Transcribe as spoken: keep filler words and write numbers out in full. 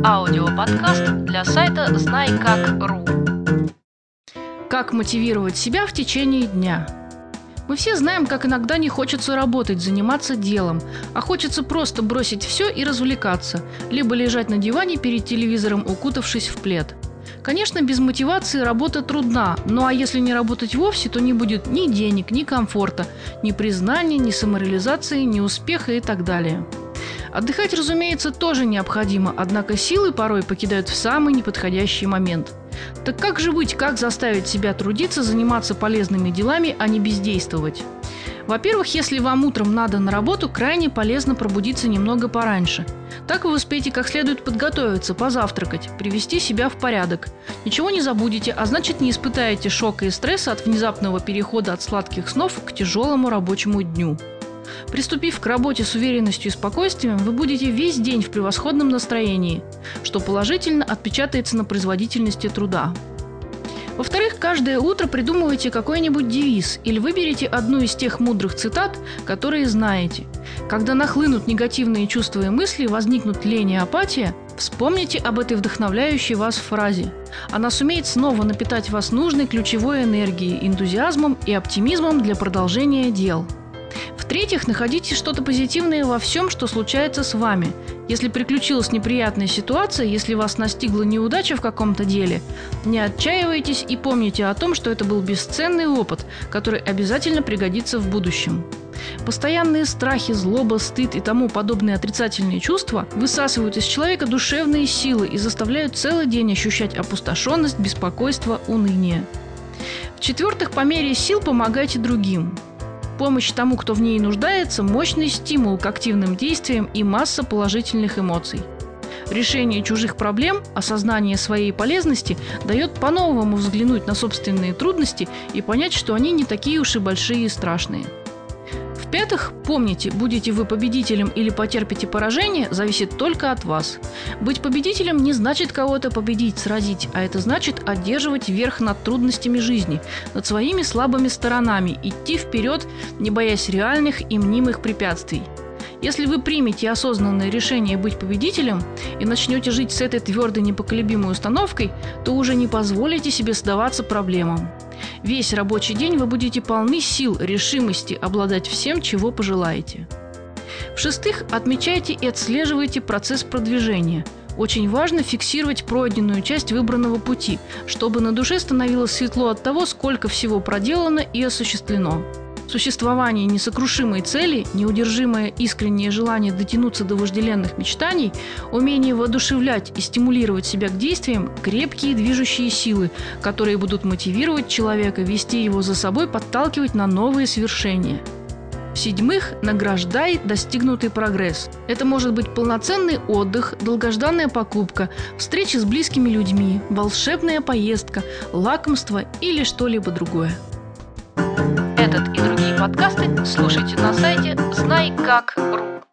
Аудиоподкаст для сайта знай как точка ру. Как мотивировать себя в течение дня? Мы все знаем, как иногда не хочется работать, заниматься делом, а хочется просто бросить все и развлекаться, либо лежать на диване перед телевизором, укутавшись в плед. Конечно, без мотивации работа трудна, ну а если не работать вовсе, то не будет ни денег, ни комфорта, ни признания, ни самореализации, ни успеха и так далее. Отдыхать, разумеется, тоже необходимо, однако силы порой покидают в самый неподходящий момент. Так как же быть, как заставить себя трудиться, заниматься полезными делами, а не бездействовать? Во-первых, если вам утром надо на работу, крайне полезно пробудиться немного пораньше. Так вы успеете как следует подготовиться, позавтракать, привести себя в порядок. Ничего не забудете, а значит не испытаете шока и стресса от внезапного перехода от сладких снов к тяжелому рабочему дню. Приступив к работе с уверенностью и спокойствием, вы будете весь день в превосходном настроении, что положительно отпечатается на производительности труда. Во-вторых, каждое утро придумывайте какой-нибудь девиз или выберите одну из тех мудрых цитат, которые знаете. Когда нахлынут негативные чувства и мысли, возникнут лень и апатия, вспомните об этой вдохновляющей вас фразе. Она сумеет снова напитать вас нужной ключевой энергией, энтузиазмом и оптимизмом для продолжения дел. В-третьих, находите что-то позитивное во всем, что случается с вами. Если приключилась неприятная ситуация, если вас настигла неудача в каком-то деле, не отчаивайтесь и помните о том, что это был бесценный опыт, который обязательно пригодится в будущем. Постоянные страхи, злоба, стыд и тому подобные отрицательные чувства высасывают из человека душевные силы и заставляют целый день ощущать опустошенность, беспокойство, уныние. В-четвертых, по мере сил помогайте другим. Помощь тому, кто в ней нуждается, мощный стимул к активным действиям и масса положительных эмоций. Решение чужих проблем, осознание своей полезности дает по-новому взглянуть на собственные трудности и понять, что они не такие уж и большие и страшные. В-пятых, помните, будете вы победителем или потерпите поражение, зависит только от вас. Быть победителем не значит кого-то победить, сразить, а это значит одерживать верх над трудностями жизни, над своими слабыми сторонами, идти вперед, не боясь реальных и мнимых препятствий. Если вы примете осознанное решение быть победителем и начнете жить с этой твердой непоколебимой установкой, то уже не позволите себе сдаваться проблемам. Весь рабочий день вы будете полны сил, решимости обладать всем, чего пожелаете. В-шестых, отмечайте и отслеживайте процесс продвижения. Очень важно фиксировать пройденную часть выбранного пути, чтобы на душе становилось светло от того, сколько всего проделано и осуществлено. Существование несокрушимой цели, неудержимое искреннее желание дотянуться до вожделенных мечтаний, умение воодушевлять и стимулировать себя к действиям – крепкие движущие силы, которые будут мотивировать человека, вести его за собой, подталкивать на новые свершения. В-седьмых, награждай достигнутый прогресс. Это может быть полноценный отдых, долгожданная покупка, встреча с близкими людьми, волшебная поездка, лакомство или что-либо другое. Этот и другие подкасты слушайте на сайте знай как точка ру.